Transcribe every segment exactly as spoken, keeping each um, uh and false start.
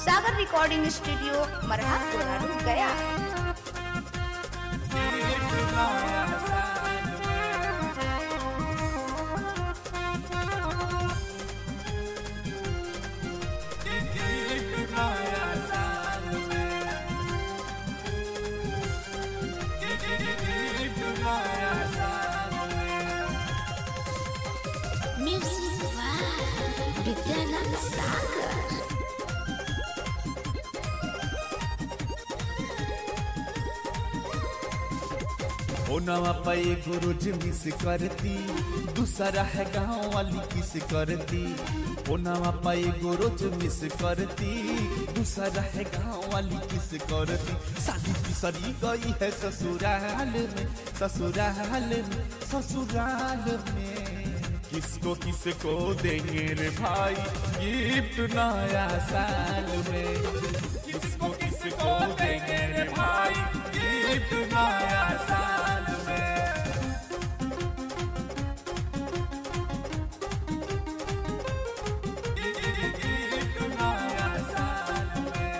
सागर recording studio मरहा कोलारू गया। Music वाह विद्यानंद सागर। ओ नवा पाए गुरुज मिस करती दूसरा है गाँव वाली किस करती। ओ नवा पाए गुरुज मिस करती दूसरा है गाँव वाली किस करती। साली पिसरी गई है ससुराल में ससुराल में ससुराल में। किसको किसको देंगे रे भाई गिफ्ट नया साल में। किसको किसको देंगे रे भाई गिफ्ट नया साल में। गिफ्ट नया साल में।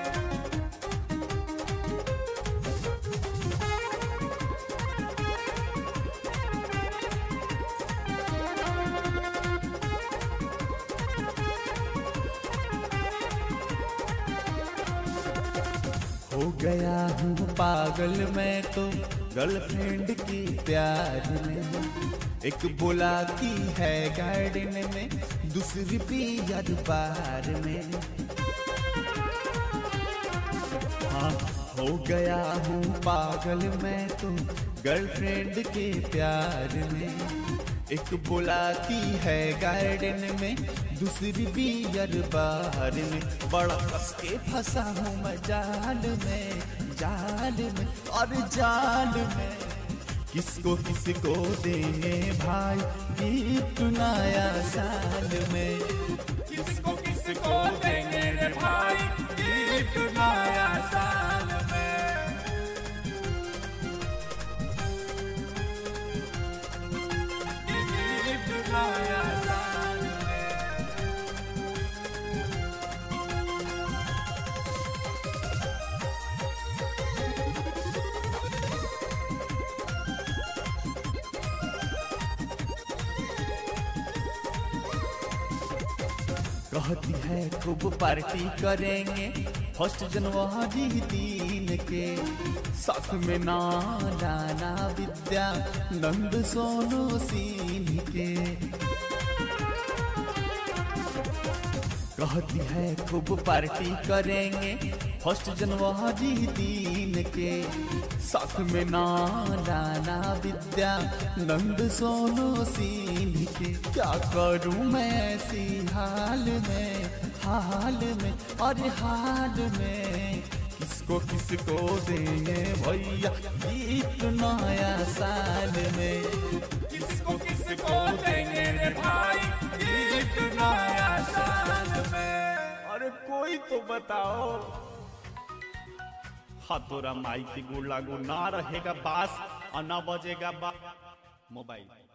हो गया हूँ पागल मैं तो गर्लफ्रेंड की प्यार में। एक बुलाती है गार्डन में दूसरी पियर बार में। हाँ हो गया हूँ पागल मैं तो गर्लफ्रेंड के प्यार में। एक बुलाती है गार्डन में दूसरी बियर बाहर में। बड़ा कस के फंसा हूँ मैं जाल में जाल में और जाल में। किसको किसको देंगे भाई गिफ्ट नया साल में। किसको किसको देंगे रे भाई गिफ्ट नया साल में। गिफ्ट नया साल में। कहती है खूब पार्टी करेंगे फर्स्ट जनवरी दिन के। साथ में नाना विद्या नंद सोनू सीन के। कहती है खूब पार्टी करेंगे फर्स्ट जनवरी दिन के। साथ में नाना विद्या नंद सोनू सीन के। क्या करूं मैं ऐसी हाल में हाल में और हाल में। किसको किसको देंगे भैया गिफ्ट नया साल में। किसको किसको देंगे रे भाई गिफ्ट नया साल में। अरे कोई तो बताओ। हाँ तोरा माई की गुड़ लागू ना रहेगा बास और ना बजेगा बा मोबाइल।